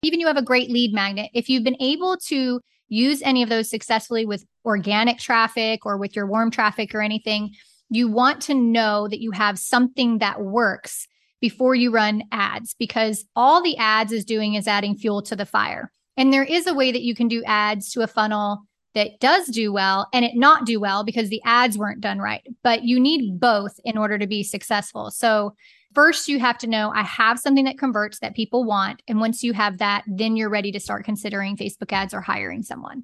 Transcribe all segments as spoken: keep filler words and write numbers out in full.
even you have a great lead magnet, if you've been able to use any of those successfully with organic traffic or with your warm traffic or anything, you want to know that you have something that works before you run ads, because all the ads is doing is adding fuel to the fire. And there is a way that you can do ads to a funnel that does do well and it not do well because the ads weren't done right. But you need both in order to be successful. So first, you have to know I have something that converts that people want. And once you have that, then you're ready to start considering Facebook ads or hiring someone.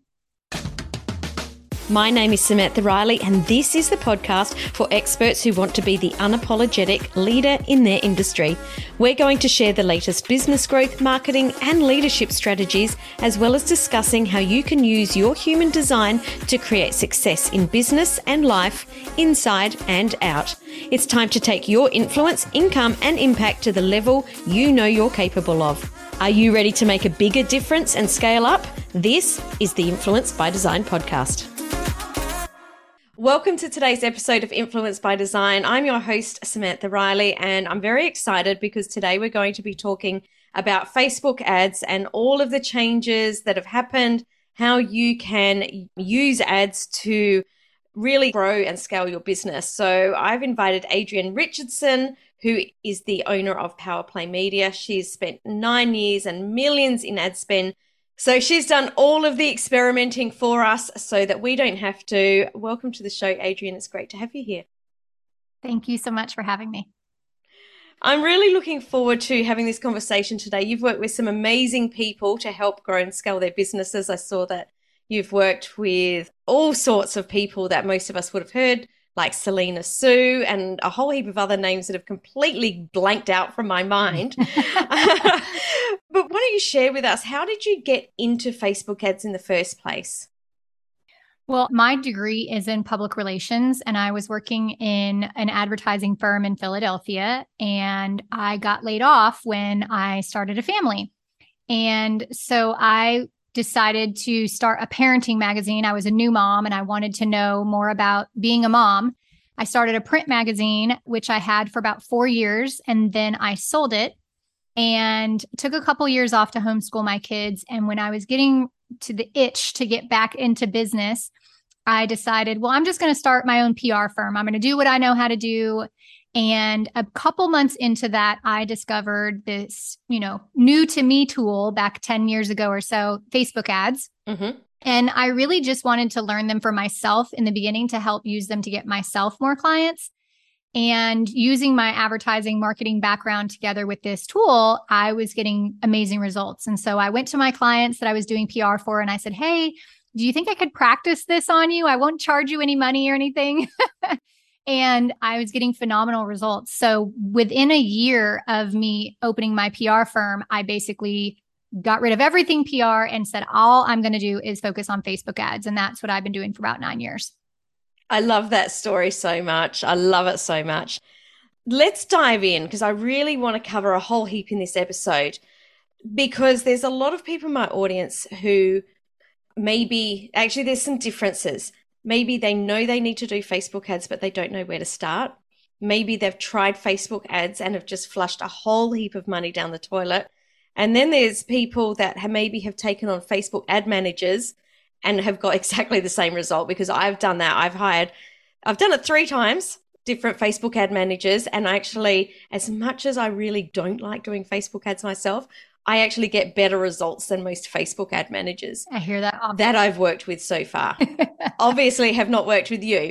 My name is Samantha Riley, and this is the podcast for experts who want to be the unapologetic leader in their industry. We're going to share the latest business growth, marketing, and leadership strategies, as well as discussing how you can use your human design to create success in business and life, inside and out. It's time to take your influence, income, and impact to the level you know you're capable of. Are you ready to make a bigger difference and scale up? This is the Influence by Design podcast. Welcome to today's episode of Influence by Design. I'm your host, Samantha Riley, and I'm very excited because today we're going to be talking about Facebook ads and all of the changes that have happened, how you can use ads to really grow and scale your business. So I've invited Adrienne Richardson, who is the owner of Powerplay Media. She's spent nine years and millions in ad spend. So she's done all of the experimenting for us so that we don't have to. Welcome to the show, Adrienne. It's great to have you here. Thank you so much for having me. I'm really looking forward to having this conversation today. You've worked with some amazing people to help grow and scale their businesses. I saw that you've worked with all sorts of people that most of us would have heard, like Selena Soo and a whole heap of other names that have completely blanked out from my mind. But why don't you share with us, how did you get into Facebook ads in the first place? Well, my degree is in public relations, and I was working in an advertising firm in Philadelphia, and I got laid off when I started a family. And so I decided to start a parenting magazine. I was a new mom and I wanted to know more about being a mom. I started a print magazine, which I had for about four years, and then I sold it and took a couple years off to homeschool my kids. And when I was getting to the itch to get back into business, I decided, well, I'm just going to start my own P R firm. I'm going to do what I know how to do. And a couple months into that, I discovered this, you know, new to me tool back ten years ago or so, Facebook ads. Mm-hmm. And I really just wanted to learn them for myself in the beginning to help use them to get myself more clients. And using my advertising marketing background together with this tool, I was getting amazing results. And so I went to my clients that I was doing P R for and I said, hey, do you think I could practice this on you? I won't charge you any money or anything. And I was getting phenomenal results. So within a year of me opening my P R firm, I basically got rid of everything P R and said, all I'm going to do is focus on Facebook ads. And that's what I've been doing for about nine years. I love that story so much. I love it so much. Let's dive in because I really want to cover a whole heap in this episode because there's a lot of people in my audience who maybe, actually there's some differences. Maybe they know they need to do Facebook ads, but they don't know where to start. Maybe they've tried Facebook ads and have just flushed a whole heap of money down the toilet. And then there's people that have maybe have taken on Facebook ad managers and have got exactly the same result because I've done that. I've hired, I've done it three times, different Facebook ad managers. And actually, as much as I really don't like doing Facebook ads myself, I actually get better results than most Facebook ad managers. I hear that often. That I've worked with so far. Obviously have not worked with you.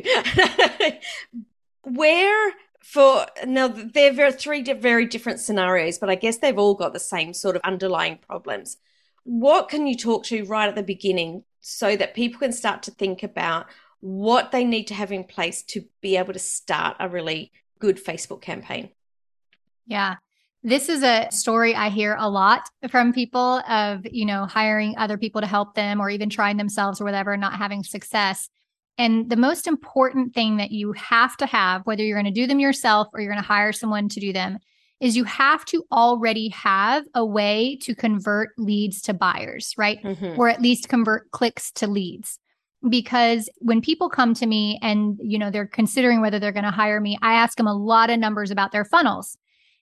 Where for, now they're very, three very different scenarios, but I guess they've all got the same sort of underlying problems. What can you talk to right at the beginning so that people can start to think about what they need to have in place to be able to start a really good Facebook campaign? Yeah. This is a story I hear a lot from people of, you know, hiring other people to help them or even trying themselves or whatever, not having success. And the most important thing that you have to have, whether you're going to do them yourself or you're going to hire someone to do them, is you have to already have a way to convert leads to buyers, right? Mm-hmm. Or at least convert clicks to leads. Because when people come to me and, you know, they're considering whether they're going to hire me, I ask them a lot of numbers about their funnels.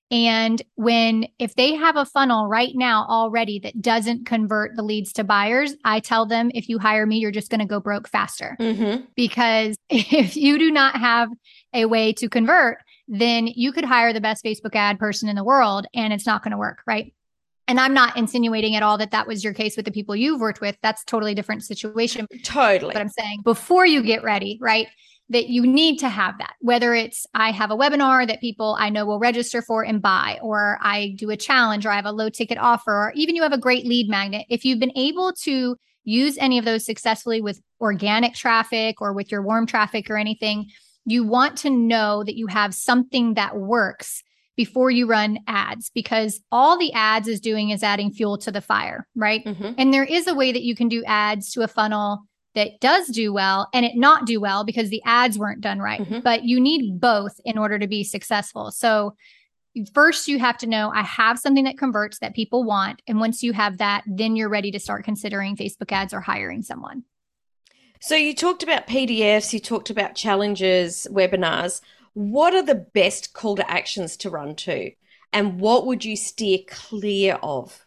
And when, if they have a funnel right now already that doesn't convert the leads to buyers, I tell them, if you hire me, you're just going to go broke faster. Mm-hmm. Because if you do not have a way to convert, then you could hire the best Facebook ad person in the world and it's not going to work, right? And I'm not insinuating at all that that was your case with the people you've worked with. That's a totally different situation. Totally. But I'm saying before you get ready, right, that you need to have that, whether it's I have a webinar that people I know will register for and buy, or I do a challenge, or I have a low ticket offer, or even you have a great lead magnet. If you've been able to use any of those successfully with organic traffic or with your warm traffic or anything, you want to know that you have something that works before you run ads, because all the ads is doing is adding fuel to the fire, right? Mm-hmm. And there is a way that you can do ads to a funnel that does do well and it not do well because the ads weren't done right. Mm-hmm. But you need both in order to be successful. So first you have to know I have something that converts that people want. And once you have that, then you're ready to start considering Facebook ads or hiring someone. So you talked about P D Fs, you talked about challenges, webinars. What are the best call to actions to run to? And what would you steer clear of?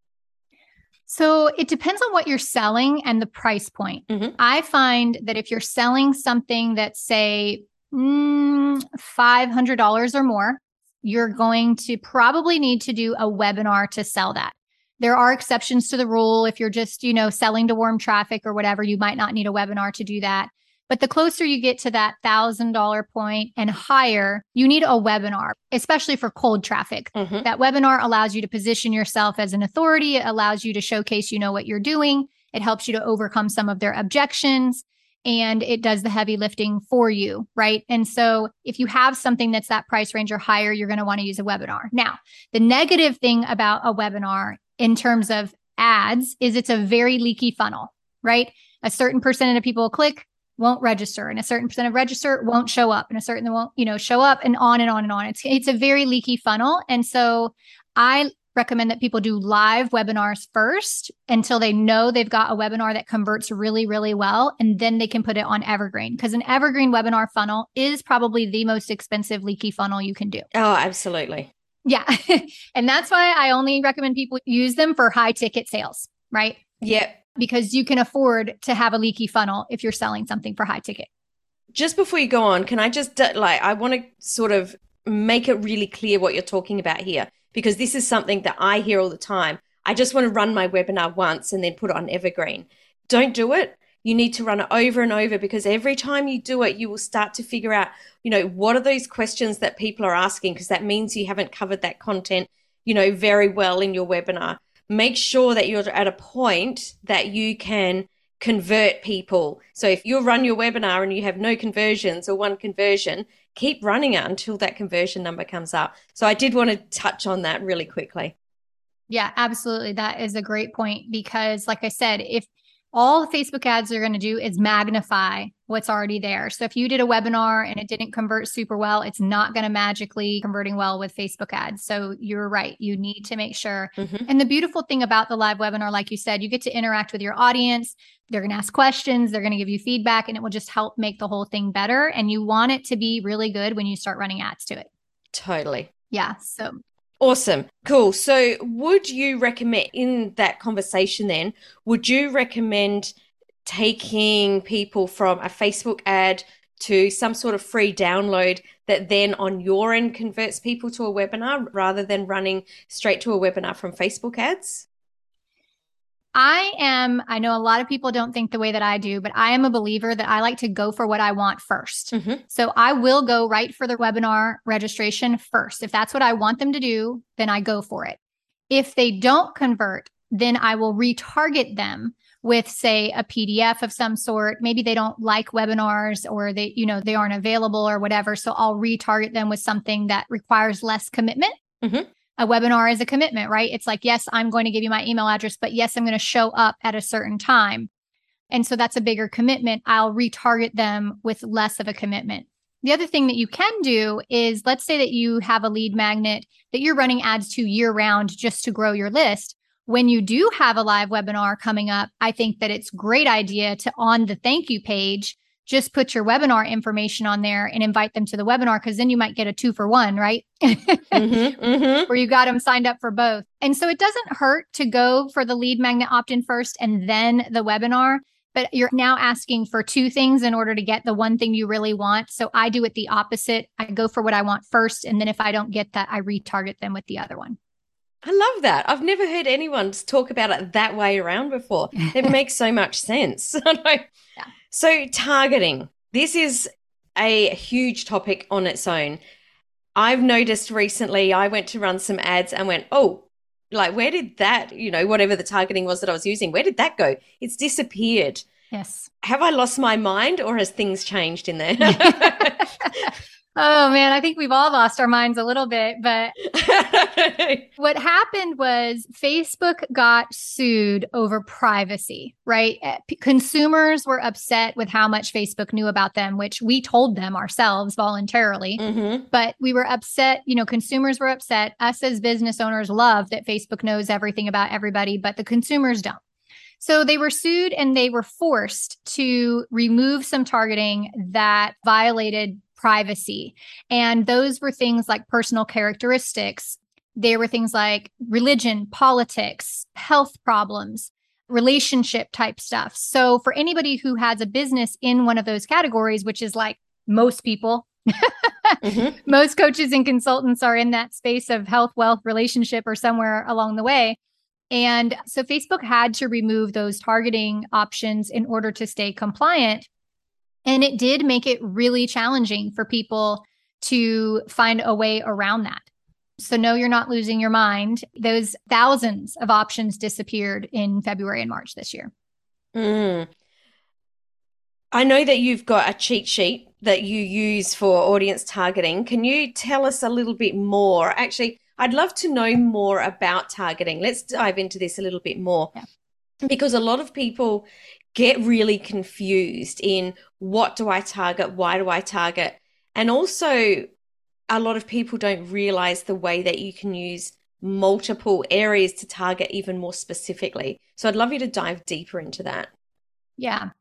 So it depends on what you're selling and the price point. Mm-hmm. I find that if you're selling something that's, say, mm, five hundred dollars or more, you're going to probably need to do a webinar to sell that. There are exceptions to the rule. If you're just, you know, selling to warm traffic or whatever, you might not need a webinar to do that. But the closer you get to that one thousand dollars point and higher, you need a webinar, especially for cold traffic. Mm-hmm. That webinar allows you to position yourself as an authority. It allows you to showcase you know what you're doing. It helps you to overcome some of their objections. And it does the heavy lifting for you, right? And so if you have something that's that price range or higher, you're going to want to use a webinar. Now, the negative thing about a webinar in terms of ads is it's a very leaky funnel, right? A certain percentage of people click, won't register, and a certain percent of register won't show up, and a certain won't, you know, show up, and on and on and on. It's it's a very leaky funnel. And so I recommend that people do live webinars first until they know they've got a webinar that converts really, really well. And then they can put it on Evergreen, because an Evergreen webinar funnel is probably the most expensive leaky funnel you can do. Oh, absolutely. Yeah. And that's why I only recommend people use them for high ticket sales, right? Yeah. Because you can afford to have a leaky funnel if you're selling something for high ticket. Just before you go on, can I just like, I want to sort of make it really clear what you're talking about here, because this is something that I hear all the time. I just want to run my webinar once and then put it on Evergreen. Don't do it. You need to run it over and over, because every time you do it, you will start to figure out, you know, what are those questions that people are asking, because that means you haven't covered that content, you know, very well in your webinar. Make sure that you're at a point that you can convert people. So if you run your webinar and you have no conversions or one conversion, keep running it until that conversion number comes up. So I did want to touch on that really quickly. Yeah, absolutely. That is a great point, because like I said, if all Facebook ads are going to do is magnify what's already there. So if you did a webinar and it didn't convert super well, it's not going to magically converting well with Facebook ads. So you're right. You need to make sure. Mm-hmm. And the beautiful thing about the live webinar, like you said, you get to interact with your audience. They're going to ask questions. They're going to give you feedback, and it will just help make the whole thing better. And you want it to be really good when you start running ads to it. Totally. Yeah. So awesome. Cool. So would you recommend, in that conversation then, would you recommend taking people from a Facebook ad to some sort of free download that then on your end converts people to a webinar, rather than running straight to a webinar from Facebook ads? I am, I know a lot of people don't think the way that I do, but I am a believer that I like to go for what I want first. Mm-hmm. So I will go right for the webinar registration first. If that's what I want them to do, then I go for it. If they don't convert, then I will retarget them with, say, a P D F of some sort. Maybe they don't like webinars, or they, you know, they aren't available or whatever. So I'll retarget them with something that requires less commitment. Mm-hmm. A webinar is a commitment, right? It's like, yes, I'm going to give you my email address, but yes, I'm going to show up at a certain time. And so that's a bigger commitment. I'll retarget them with less of a commitment. The other thing that you can do is, let's say that you have a lead magnet that you're running ads to year round just to grow your list. When you do have a live webinar coming up, I think that it's a great idea to, on the thank you page, just put your webinar information on there and invite them to the webinar, because then you might get a two for one, right? mm-hmm, mm-hmm. Where you got them signed up for both. And so it doesn't hurt to go for the lead magnet opt-in first and then the webinar, but you're now asking for two things in order to get the one thing you really want. So I do it the opposite. I go for what I want first. And then if I don't get that, I retarget them with the other one. I love that. I've never heard anyone talk about it that way around before. It makes so much sense. yeah. So targeting, this is a huge topic on its own. I've noticed recently, I went to run some ads and went, oh, like, where did that, you know, whatever the targeting was that I was using, where did that go? It's disappeared. Yes. Have I lost my mind, or has things changed in there? Oh man, I think we've all lost our minds a little bit, but what happened was Facebook got sued over privacy, right? P- consumers were upset with how much Facebook knew about them, which we told them ourselves voluntarily, mm-hmm. but we were upset, you know, consumers were upset. Us as business owners love that Facebook knows everything about everybody, but the consumers don't. So they were sued and they were forced to remove some targeting that violated privacy. And those were things like personal characteristics. There were things like religion, politics, health problems, relationship type stuff. So for anybody who has a business in one of those categories, which is like most people, mm-hmm. most coaches and consultants are in that space of health, wealth, relationship, or somewhere along the way. And so Facebook had to remove those targeting options in order to stay compliant. And it did make it really challenging for people to find a way around that. So no, you're not losing your mind. Those thousands of options disappeared in February and March this year. Mm. I know that you've got a cheat sheet that you use for audience targeting. Can you tell us a little bit more? Actually, I'd love to know more about targeting. Let's dive into this a little bit more. Yeah. Because a lot of people get really confused in what do I target? Why do I target? And also, a lot of people don't realize the way that you can use multiple areas to target even more specifically. So I'd love you to dive deeper into that. Yeah.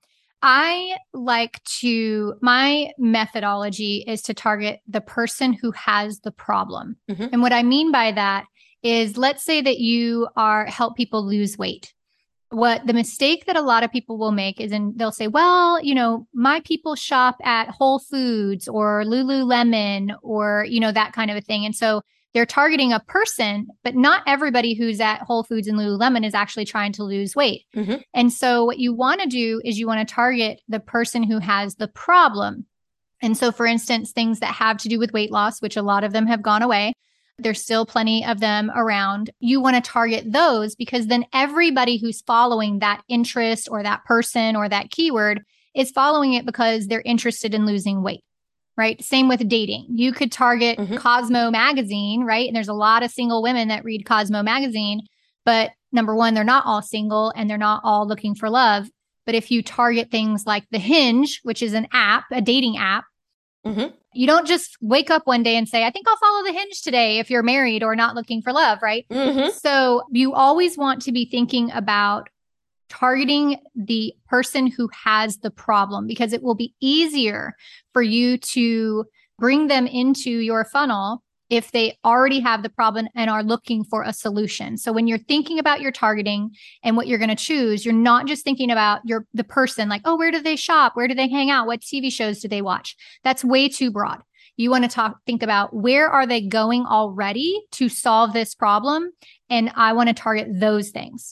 I like to, my methodology is to target the person who has the problem. Mm-hmm. And what I mean by that is, let's say that you are help people lose weight. What the mistake that a lot of people will make is, and they'll say, well, you know, my people shop at Whole Foods or Lululemon or, you know, that kind of a thing. And so they're targeting a person, but not everybody who's at Whole Foods and Lululemon is actually trying to lose weight. Mm-hmm. And so what you want to do is you want to target the person who has the problem. And so, for instance, things that have to do with weight loss, which a lot of them have gone away, there's still plenty of them around. You want to target those because then everybody who's following that interest or that person or that keyword is following it because they're interested in losing weight, right? Same with dating. You could target mm-hmm. Cosmo magazine, right? And there's a lot of single women that read Cosmo magazine, but number one, they're not all single and they're not all looking for love. But if you target things like The Hinge, which is an app, a dating app, mm-hmm. you don't just wake up one day and say, I think I'll follow The Hinge today if you're married or not looking for love, right? Mm-hmm. So you always want to be thinking about targeting the person who has the problem, because it will be easier for you to bring them into your funnel if they already have the problem and are looking for a solution. So when you're thinking about your targeting and what you're going to choose, you're not just thinking about your the person like, oh, where do they shop? Where do they hang out? What T V shows do they watch? That's way too broad. You want to talk, think about where are they going already to solve this problem? And I want to target those things.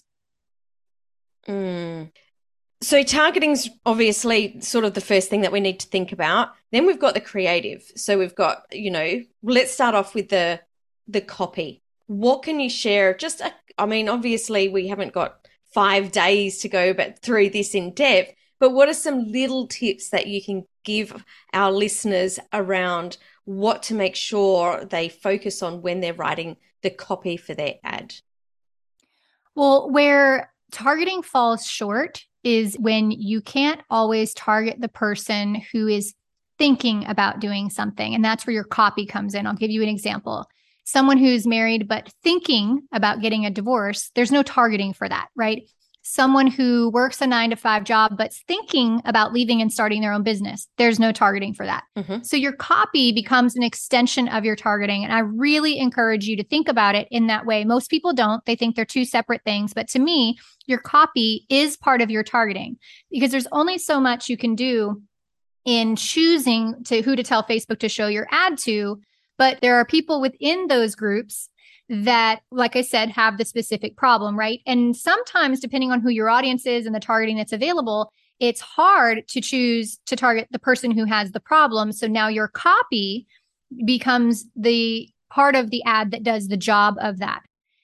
Mm. So targeting's obviously sort of the first thing that we need to think about. Then we've got the creative. So we've got, you know, let's start off with the the copy. What can you share? Just, a, I mean, obviously we haven't got five days to go but through this in depth, but what are some little tips that you can give our listeners around what to make sure they focus on when they're writing the copy for their ad? Well, where targeting falls short is when you can't always target the person who is thinking about doing something. And that's where your copy comes in. I'll give you an example. Someone who's married but thinking about getting a divorce, there's no targeting for that, right? someone who works a nine to five job, but's thinking about leaving and starting their own business. There's no targeting for that. Mm-hmm. So your copy becomes an extension of your targeting. And I really encourage you to think about it in that way. Most people don't. They think they're two separate things. But to me, your copy is part of your targeting because there's only so much you can do in choosing to who to tell Facebook to show your ad to. But there are people within those groups that, like I said, have the specific problem, right? And sometimes, depending on who your audience is and the targeting that's available, it's hard to choose to target the person who has the problem. So now your copy becomes the part of the ad that does the job of that.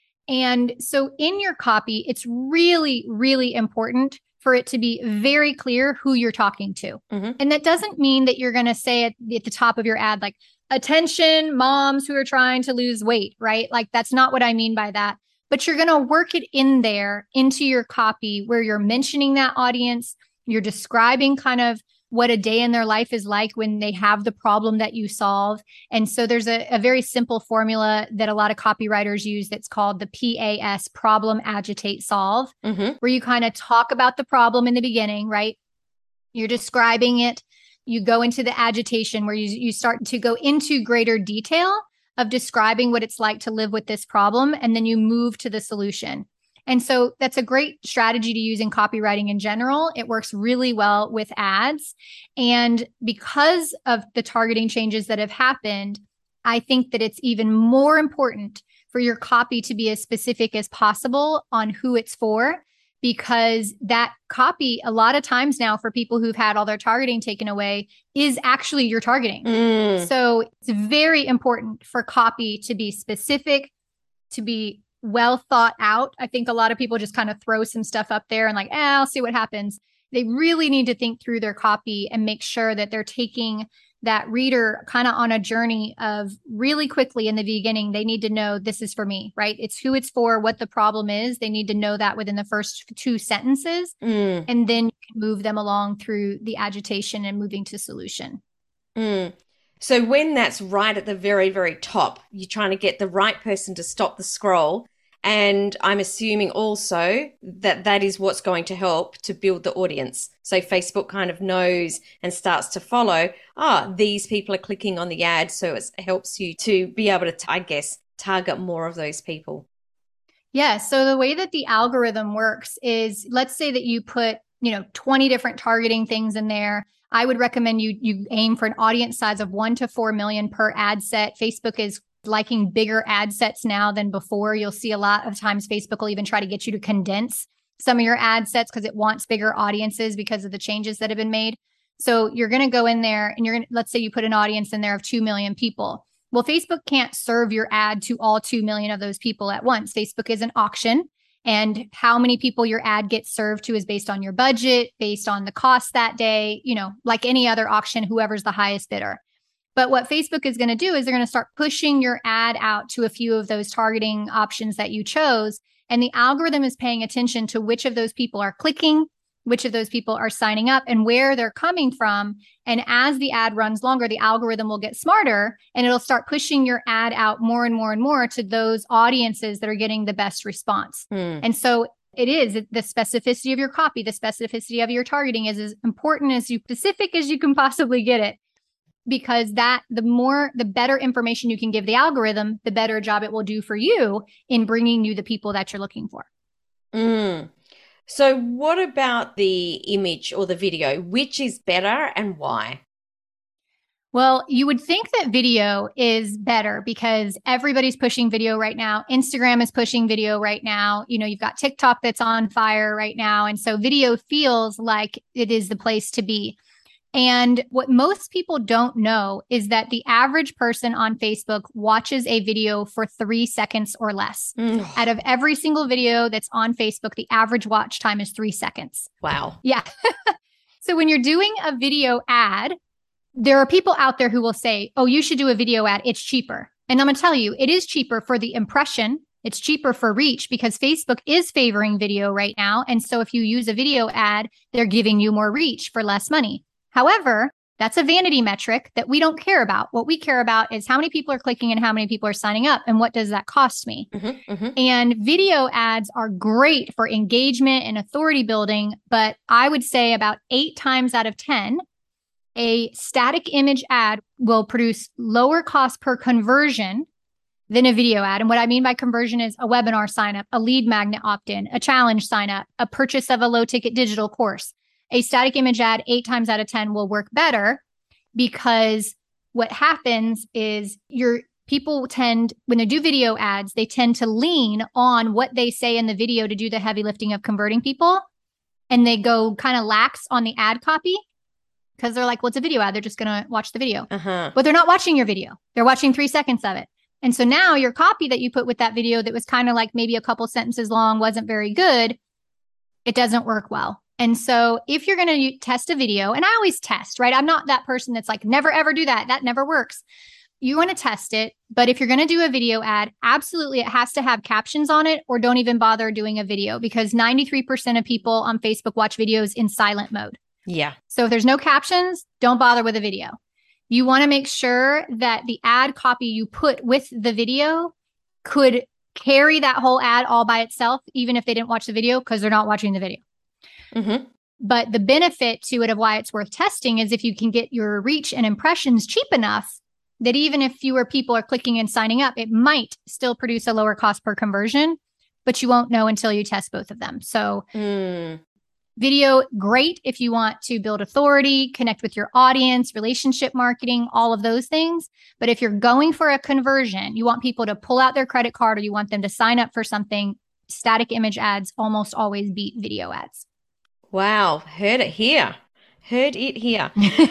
And so in your copy, it's really, really important for it to be very clear who you're talking to. Mm-hmm. And that doesn't mean that you're going to say at, at the top of your ad, like, attention, moms who are trying to lose weight, right? Like, that's not what I mean by that. But you're going to work it in there into your copy where you're mentioning that audience. You're describing kind of what a day in their life is like when they have the problem that you solve. And so there's a, a very simple formula that a lot of copywriters use that's called the P A S, problem, agitate, solve, mm-hmm. where you kind of talk about the problem in the beginning, right? You're describing it. You go into the agitation where you, you start to go into greater detail of describing what it's like to live with this problem. And then you move to the solution. And so that's a great strategy to use in copywriting in general. It works really well with ads. And because of the targeting changes that have happened, I think that it's even more important for your copy to be as specific as possible on who it's for. Because that copy, a lot of times now for people who've had all their targeting taken away, is actually your targeting. Mm. So it's very important for copy to be specific, to be well thought out. I think a lot of people just kind of throw some stuff up there and like, eh, I'll see what happens. They really need to think through their copy and make sure that they're taking that reader kind of on a journey of really quickly in the beginning. They need to know this is for me, right? It's who it's for, what the problem is. They need to know that within the first two sentences. Mm. And then you can move them along through the agitation and moving to solution. Mm. So when that's right at the very, very top, you're trying to get the right person to stop the scroll. And I'm assuming also that that is what's going to help to build the audience. So Facebook kind of knows and starts to follow, ah, oh, these people are clicking on the ad. So it helps you to be able to, I guess, target more of those people. Yeah. So the way that the algorithm works is, let's say that you put, you know, twenty different targeting things in there. I would recommend you, you aim for an audience size of one to four million per ad set. Facebook is liking bigger ad sets now than before. You'll see a lot of times Facebook will even try to get you to condense some of your ad sets because it wants bigger audiences because of the changes that have been made. So you're going to go in there and you're going to, let's say you put an audience in there of two million people. Well, Facebook can't serve your ad to all two million of those people at once. Facebook is an auction, and how many people your ad gets served to is based on your budget, based on the cost that day, you know, like any other auction, whoever's the highest bidder. But what Facebook is going to do is they're going to start pushing your ad out to a few of those targeting options that you chose. And the algorithm is paying attention to which of those people are clicking, which of those people are signing up, and where they're coming from. And as the ad runs longer, the algorithm will get smarter and it'll start pushing your ad out more and more and more to those audiences that are getting the best response. Hmm. And so it is the specificity of your copy, the specificity of your targeting is as important as you specific as you can possibly get it. Because that the more, the better information you can give the algorithm, the better job it will do for you in bringing you the people that you're looking for. Mm. So what about the image or the video? Which is better and why? Well, you would think that video is better because everybody's pushing video right now. Instagram is pushing video right now. You know, you've got TikTok that's on fire right now. And so video feels like it is the place to be. And what most people don't know is that the average person on Facebook watches a video for three seconds or less. Mm. Out of every single video that's on Facebook, the average watch time is three seconds. Wow. Yeah. So when you're doing a video ad, there are people out there who will say, oh, you should do a video ad. It's cheaper. And I'm going to tell you, it is cheaper for the impression. It's cheaper for reach because Facebook is favoring video right now. And so if you use a video ad, they're giving you more reach for less money. However, That's a vanity metric that we don't care about. What we care about is how many people are clicking and how many people are signing up and what does that cost me. Mm-hmm, mm-hmm. And video ads are great for engagement and authority building, but I would say about eight times out of ten, a static image ad will produce lower cost per conversion than a video ad. And what I mean by conversion is a webinar sign up, a lead magnet opt-in, a challenge sign up, a purchase of a low ticket digital course. A static image ad eight times out of ten will work better because what happens is your people tend, when they do video ads, they tend to lean on what they say in the video to do the heavy lifting of converting people. And they go kind of lax on the ad copy because they're like, well, it's a video ad. They're just going to watch the video. Uh-huh. But they're not watching your video. They're watching three seconds of it. And so now your copy that you put with that video that was kind of like maybe a couple sentences long, wasn't very good. It doesn't work well. And so if you're going to test a video, and I always test, right? I'm not that person that's like, never, ever do that. That never works. You want to test it. But if you're going to do a video ad, absolutely, it has to have captions on it, or don't even bother doing a video, because ninety-three percent of people on Facebook watch videos in silent mode. Yeah. So if there's no captions, don't bother with a video. You want to make sure that the ad copy you put with the video could carry that whole ad all by itself, even if they didn't watch the video, because they're not watching the video. Mm-hmm. But the benefit to it of why it's worth testing is if you can get your reach and impressions cheap enough that even if fewer people are clicking and signing up, it might still produce a lower cost per conversion, but you won't know until you test both of them. So mm. Video, great if you want to build authority, connect with your audience, relationship marketing, all of those things. But if you're going for a conversion, you want people to pull out their credit card or you want them to sign up for something, static image ads almost always beat video ads. Wow. Heard it here. Heard it here.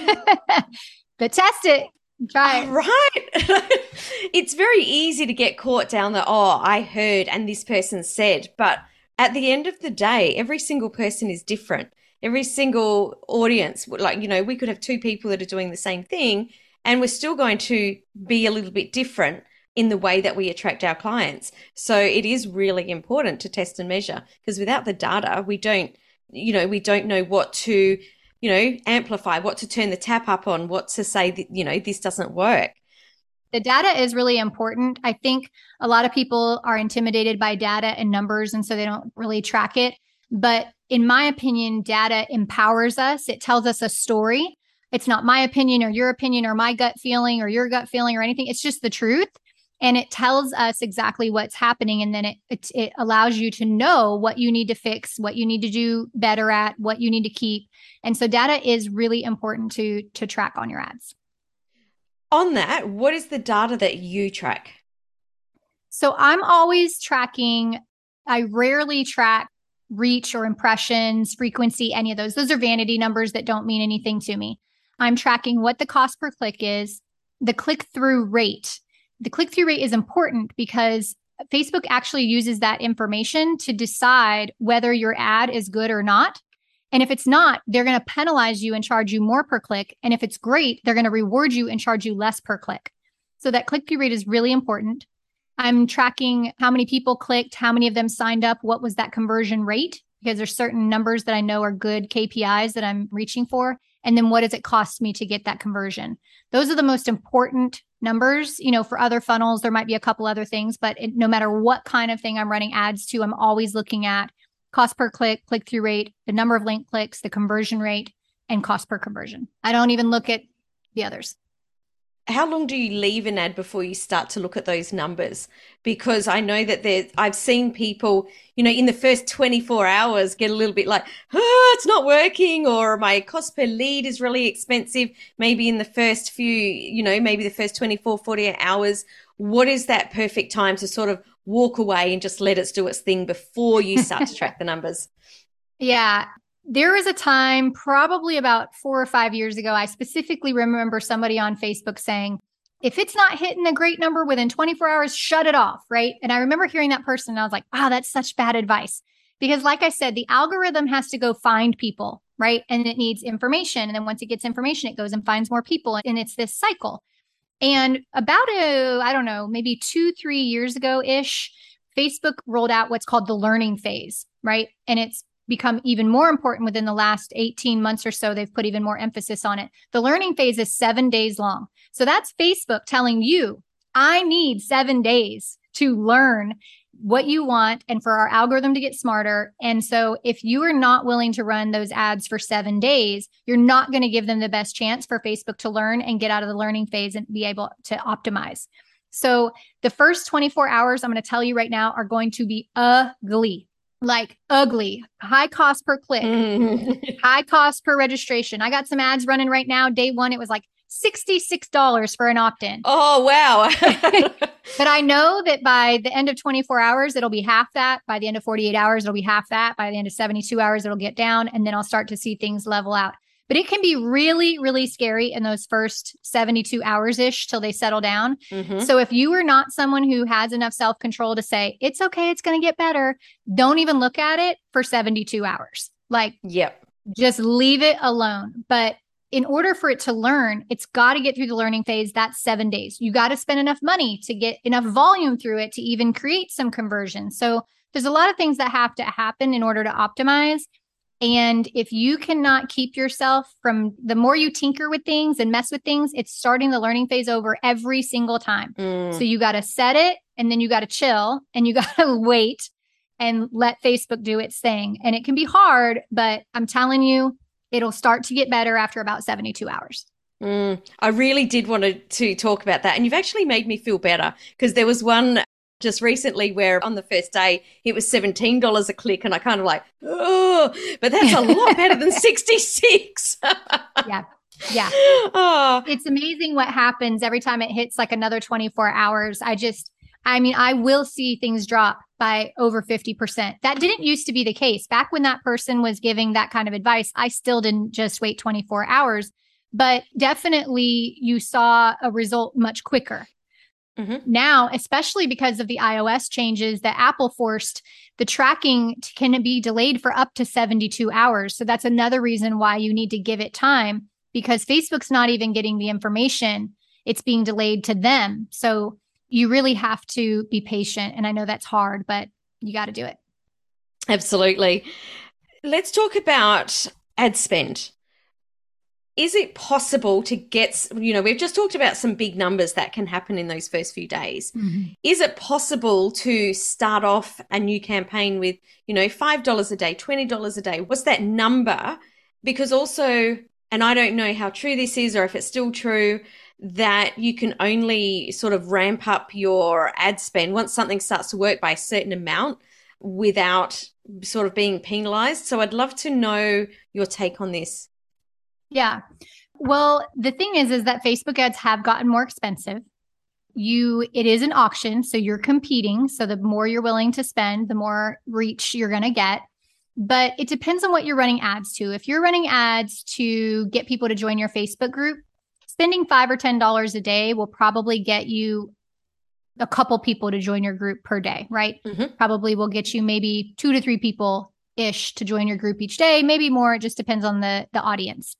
But test it. Try it. Oh, right. It's very easy to get caught down the, oh, I heard and this person said. But at the end of the day, every single person is different. Every single audience, like, you know, we could have two people that are doing the same thing and we're still going to be a little bit different in the way that we attract our clients. So it is really important to test and measure, because without the data, we don't, you know, we don't know what to, you know, amplify, what to turn the tap up on, what to say that, you know, this doesn't work. The data is really important. I think a lot of people are intimidated by data and numbers, and so they don't really track it. But in my opinion, data empowers us. It tells us a story. It's not my opinion or your opinion or my gut feeling or your gut feeling or anything. It's just the truth. And it tells us exactly what's happening. And then it, it, it allows you to know what you need to fix, what you need to do better at, what you need to keep. And so data is really important to, to track on your ads. On that, what is the data that you track? So I'm always tracking. I rarely track reach or impressions, frequency, any of those. Those are vanity numbers that don't mean anything to me. I'm tracking what the cost per click is, the click-through rate. The click-through rate is important because Facebook actually uses that information to decide whether your ad is good or not. And if it's not, they're going to penalize you and charge you more per click. And if it's great, they're going to reward you and charge you less per click. So that click-through rate is really important. I'm tracking how many people clicked, how many of them signed up, what was that conversion rate, because there's certain numbers that I know are good K P Is that I'm reaching for. And then what does it cost me to get that conversion? Those are the most important numbers. You know, for other funnels, there might be a couple other things, but it, no matter what kind of thing I'm running ads to, I'm always looking at cost per click, click-through rate, the number of link clicks, the conversion rate, and cost per conversion. I don't even look at the others. How long do you leave an ad before you start to look at those numbers? Because I know that there, I've seen people, you know, in the first twenty-four hours get a little bit like, oh, it's not working, or my cost per lead is really expensive. Maybe in the first few, you know, maybe the first twenty-four, forty-eight hours. What is that perfect time to sort of walk away and just let it do its thing before you start to track the numbers? Yeah. There was a time probably about four or five years ago, I specifically remember somebody on Facebook saying, if it's not hitting a great number within twenty-four hours, shut it off, right? And I remember hearing that person and I was like, wow, that's such bad advice. Because like I said, the algorithm has to go find people, right? And it needs information. And then once it gets information, it goes and finds more people. And it's this cycle. And about, a, I don't know, maybe two, three years ago-ish, Facebook rolled out what's called the learning phase, right? And it's become even more important within the last eighteen months or so. They've put even more emphasis on it. The learning phase is seven days long. So that's Facebook telling you, I need seven days to learn what you want and for our algorithm to get smarter. And so if you are not willing to run those ads for seven days, you're not going to give them the best chance for Facebook to learn and get out of the learning phase and be able to optimize. So the first twenty-four hours, I'm going to tell you right now, are going to be ugly, like ugly, high cost per click, mm. high cost per registration. I got some ads running right now. Day one, it was like sixty-six dollars for an opt-in. Oh, wow. But I know that by the end of twenty-four hours, it'll be half that. By the end of forty-eight hours, it'll be half that. By the end of seventy-two hours, it'll get down. And then I'll start to see things level out. But it can be really, really scary in those first seventy-two hours-ish till they settle down. Mm-hmm. So if you are not someone who has enough self-control to say, it's okay, it's going to get better, don't even look at it for seventy-two hours. Like, yep. Just leave it alone. But in order for it to learn, it's got to get through the learning phase. That's seven days. You got to spend enough money to get enough volume through it to even create some conversion. So there's a lot of things that have to happen in order to optimize. And if you cannot keep yourself from, the more you tinker with things and mess with things, it's starting the learning phase over every single time. Mm. So you got to set it, and then you got to chill, and you got to wait and let Facebook do its thing. And it can be hard, but I'm telling you, it'll start to get better after about seventy-two hours. Mm, I really did want to, to talk about that. And you've actually made me feel better, because there was one just recently where on the first day it was seventeen dollars a click, and I kind of like, oh, but that's a lot better than sixty-six. Yeah. Yeah. Oh. It's amazing what happens every time it hits like another twenty-four hours. I just, I mean, I will see things drop by over fifty percent. That didn't used to be the case. Back when that person was giving that kind of advice, I still didn't just wait twenty-four hours, but definitely you saw a result much quicker. Mm-hmm. Now, especially because of the iOS changes that Apple forced, the tracking can be delayed for up to seventy-two hours. So that's another reason why you need to give it time, because Facebook's not even getting the information. It's being delayed to them. So you really have to be patient. And I know that's hard, but you got to do it. Absolutely. Let's talk about ad spend. Is it possible to get, you know, we've just talked about some big numbers that can happen in those first few days. Mm-hmm. Is it possible to start off a new campaign with, you know, five dollars a day, twenty dollars a day? What's that number? Because also, and I don't know how true this is or if it's still true, that you can only sort of ramp up your ad spend once something starts to work by a certain amount without sort of being penalized. So I'd love to know your take on this. Yeah. Well, the thing is, is that Facebook ads have gotten more expensive. You, it is an auction, so you're competing. So the more you're willing to spend, the more reach you're going to get. But it depends on what you're running ads to. If you're running ads to get people to join your Facebook group, spending five or ten dollars a day will probably get you a couple people to join your group per day, right? Mm-hmm. Probably will get you maybe two to three people ish to join your group each day, maybe more. It just depends on the, the audience.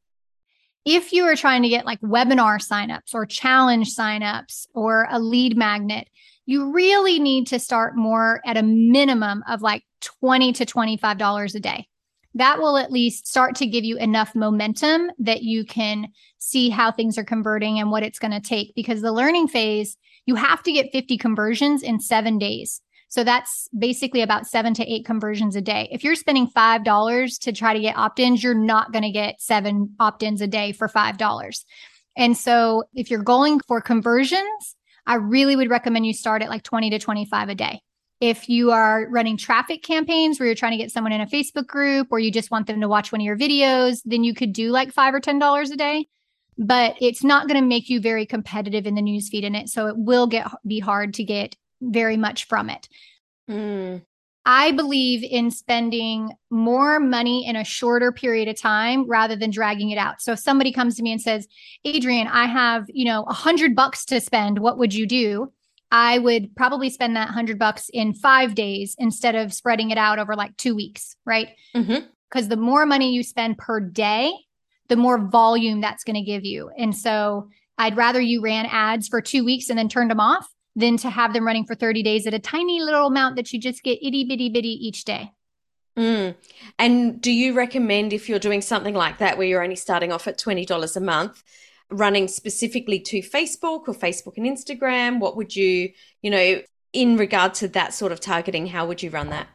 If you are trying to get like webinar signups or challenge signups or a lead magnet, you really need to start more at a minimum of like twenty to twenty-five dollars a day. That will at least start to give you enough momentum that you can see how things are converting and what it's going to take. Because the learning phase, you have to get fifty conversions in seven days. So that's basically about seven to eight conversions a day. If you're spending five dollars to try to get opt-ins, you're not going to get seven opt-ins a day for five dollars. And so if you're going for conversions, I really would recommend you start at like twenty to twenty-five a day. If you are running traffic campaigns where you're trying to get someone in a Facebook group or you just want them to watch one of your videos, then you could do like five or ten dollars a day. But it's not going to make you very competitive in the newsfeed in it. So it will get be hard to get very much from it. Mm. I believe in spending more money in a shorter period of time rather than dragging it out. So if somebody comes to me and says, Adrienne, I have, you know, a hundred bucks to spend, what would you do? I would probably spend that hundred bucks in five days instead of spreading it out over like two weeks, right? Because mm-hmm. the more money you spend per day, the more volume that's going to give you. And so I'd rather you ran ads for two weeks and then turned them off than to have them running for thirty days at a tiny little amount that you just get itty bitty bitty each day. Mm. And do you recommend if you're doing something like that where you're only starting off at twenty dollars a month, running specifically to Facebook or Facebook and Instagram? What would you, you know, in regard to that sort of targeting, how would you run that?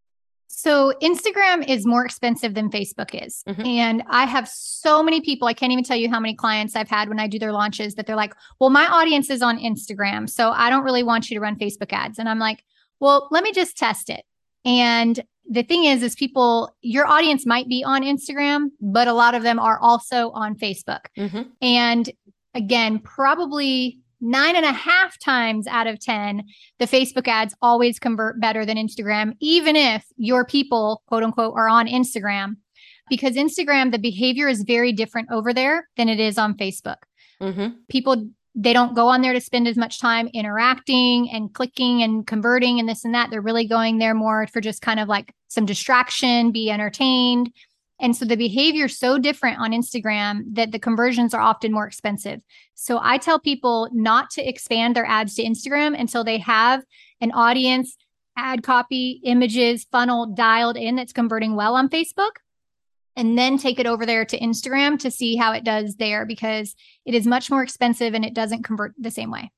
So Instagram is more expensive than Facebook is. Hmm. And I have so many people, I can't even tell you how many clients I've had when I do their launches that they're like, well, my audience is on Instagram, so I don't really want you to run Facebook ads. And I'm like, well, let me just test it. And the thing is, is people, your audience might be on Instagram, but a lot of them are also on Facebook. Hmm. And again, probably nine and a half times out of ten, the Facebook ads always convert better than Instagram, even if your people, quote unquote, are on Instagram, because Instagram, the behavior is very different over there than it is on Facebook. Hmm. People, they don't go on there to spend as much time interacting and clicking and converting and this and that. They're really going there more for just kind of like some distraction, be entertained. And so the behavior is so different on Instagram that the conversions are often more expensive. So I tell people not to expand their ads to Instagram until they have an audience, ad copy, images, funnel dialed in that's converting well on Facebook, and then take it over there to Instagram to see how it does there, because it is much more expensive and it doesn't convert the same way.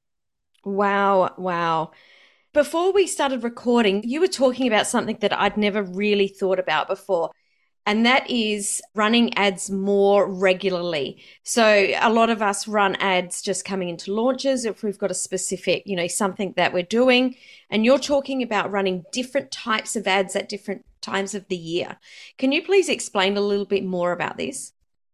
Wow, wow. Before we started recording, you were talking about something that I'd never really thought about before. And that is running ads more regularly. So a lot of us run ads just coming into launches if we've got a specific, you know, something that we're doing. And you're talking about running different types of ads at different times of the year. Can you please explain a little bit more about this?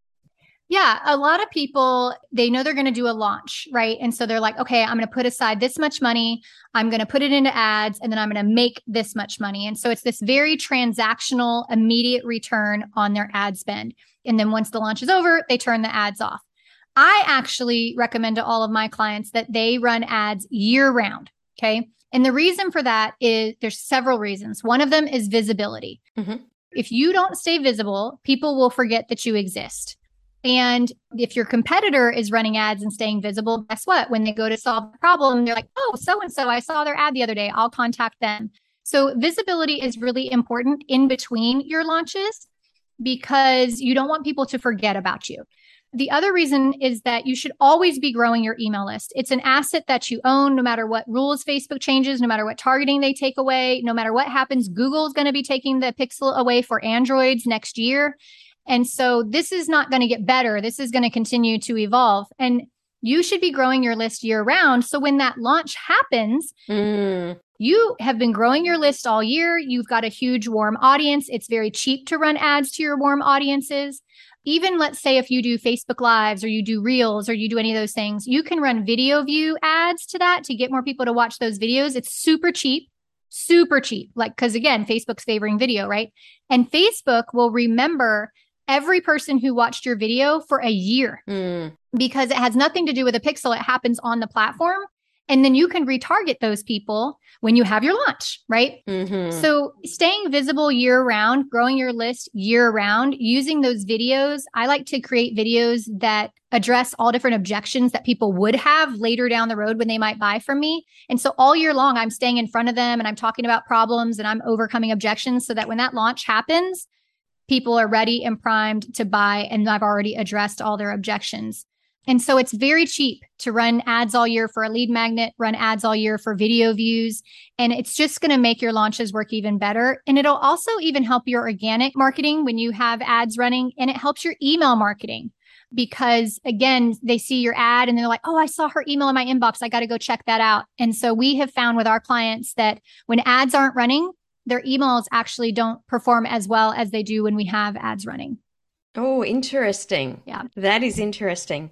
Yeah, a lot of people, they know they're going to do a launch, right? And so they're like, okay, I'm going to put aside this much money. I'm going to put it into ads, and then I'm going to make this much money. And so it's this very transactional, immediate return on their ad spend. And then once the launch is over, they turn the ads off. I actually recommend to all of my clients that they run ads year round. Okay. And the reason for that is there's several reasons. One of them is visibility. Mm-hmm. If you don't stay visible, people will forget that you exist. And if your competitor is running ads and staying visible, guess what? When they go to solve the problem, they're like, oh, so-and-so, I saw their ad the other day. I'll contact them. So visibility is really important in between your launches because you don't want people to forget about you. The other reason is that you should always be growing your email list. It's an asset that you own no matter what rules Facebook changes, no matter what targeting they take away, no matter what happens. Google is going to be taking the Pixel away for Androids next year. And so this is not going to get better. This is going to continue to evolve. And you should be growing your list year round. So when that launch happens, Mm. you have been growing your list all year. You've got a huge warm audience. It's very cheap to run ads to your warm audiences. Even let's say if you do Facebook Lives or you do Reels or you do any of those things, you can run video view ads to that to get more people to watch those videos. It's super cheap, super cheap. Like, because again, Facebook's favoring video, right? And Facebook will remember every person who watched your video for a year Mm. because it has nothing to do with a pixel. It happens on the platform. And then you can retarget those people when you have your launch, right? Mm-hmm. So staying visible year round, growing your list year round, using those videos. I like to create videos that address all different objections that people would have later down the road when they might buy from me. And so all year long, I'm staying in front of them and I'm talking about problems and I'm overcoming objections so that when that launch happens, people are ready and primed to buy, and I've already addressed all their objections. And so it's very cheap to run ads all year for a lead magnet, run ads all year for video views, and it's just going to make your launches work even better. And it'll also even help your organic marketing when you have ads running, and it helps your email marketing because, again, they see your ad and they're like, oh, I saw her email in my inbox. I got to go check that out. And so we have found with our clients that when ads aren't running, their emails actually don't perform as well as they do when we have ads running. Oh, interesting. Yeah. That is interesting.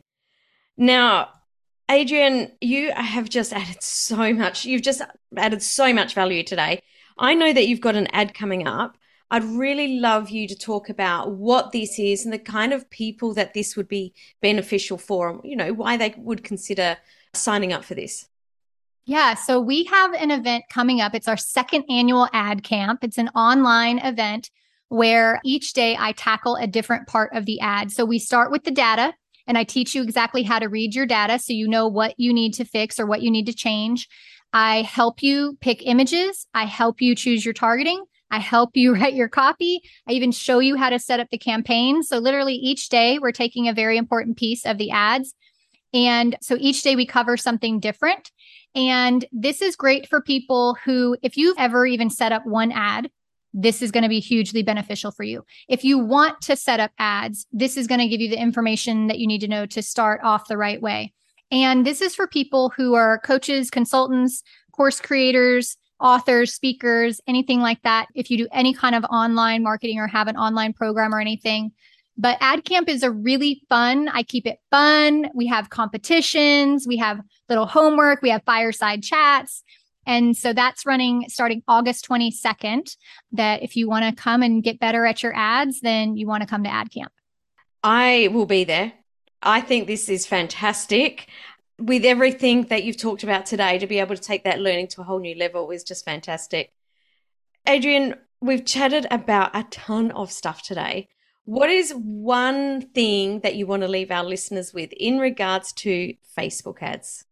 Now, Adrienne, you have just added so much. You've just added so much value today. I know that you've got an ad coming up. I'd really love you to talk about what this is and the kind of people that this would be beneficial for, you know, why they would consider signing up for this. Yeah, so we have an event coming up. It's our second annual ad camp. It's an online event where each day I tackle a different part of the ad. So we start with the data and I teach you exactly how to read your data so you know what you need to fix or what you need to change. I help you pick images. I help you choose your targeting. I help you write your copy. I even show you how to set up the campaign. So literally each day we're taking a very important piece of the ads. And so each day we cover something different. And this is great for people who, if you've ever even set up one ad, this is going to be hugely beneficial for you. If you want to set up ads, this is going to give you the information that you need to know to start off the right way. And this is for people who are coaches, consultants, course creators, authors, speakers, anything like that. If you do any kind of online marketing or have an online program or anything. But AdCamp is a really fun, I keep it fun. We have competitions, we have little homework, we have fireside chats. And so that's running starting August twenty-second, that if you want to come and get better at your ads, then you want to come to AdCamp. I will be there. I think this is fantastic. With everything that you've talked about today, to be able to take that learning to a whole new level is just fantastic. Adrienne, we've chatted about a ton of stuff today. What is one thing that you want to leave our listeners with in regards to Facebook ads?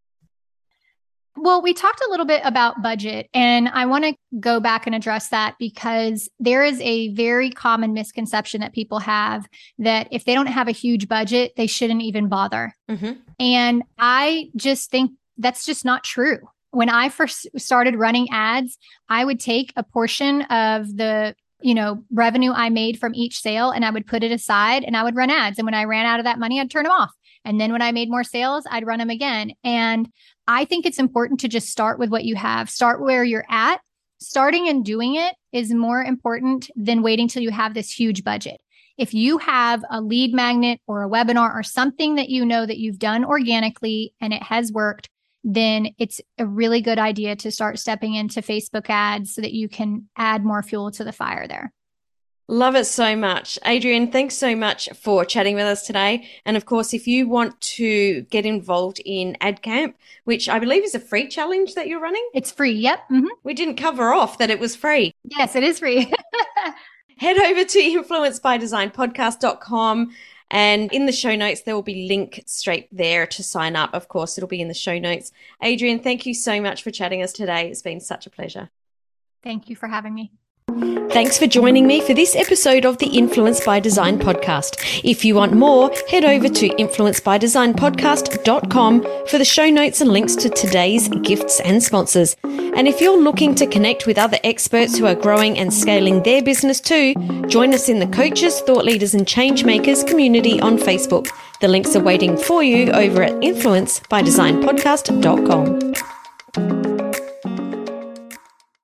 Well, we talked a little bit about budget, and I want to go back and address that because there is a very common misconception that people have that if they don't have a huge budget, they shouldn't even bother. Mm-hmm. And I just think that's just not true. When I first started running ads, I would take a portion of the you know, revenue I made from each sale and I would put it aside and I would run ads. And when I ran out of that money, I'd turn them off. And then when I made more sales, I'd run them again. And I think it's important to just start with what you have. Start where you're at. Starting and doing it is more important than waiting till you have this huge budget. If you have a lead magnet or a webinar or something that you know that you've done organically and it has worked, then it's a really good idea to start stepping into Facebook ads so that you can add more fuel to the fire there. Love it so much. Adrienne, thanks so much for chatting with us today. And of course, if you want to get involved in AdCamp, which I believe is a free challenge that you're running. It's free. Yep. Mm-hmm. We didn't cover off that it was free. Yes, it is free. Head over to influence by design podcast dot com. And in the show notes, there will be a link straight there to sign up. Of course, it'll be in the show notes. Adrienne, thank you so much for chatting us today. It's been such a pleasure. Thank you for having me. Thanks for joining me for this episode of the Influence by Design podcast. If you want more, head over to influence by design podcast dot com for the show notes and links to today's gifts and sponsors. And if you're looking to connect with other experts who are growing and scaling their business too, join us in the Coaches, Thought Leaders and Change Makers community on Facebook. The links are waiting for you over at influence by design podcast dot com.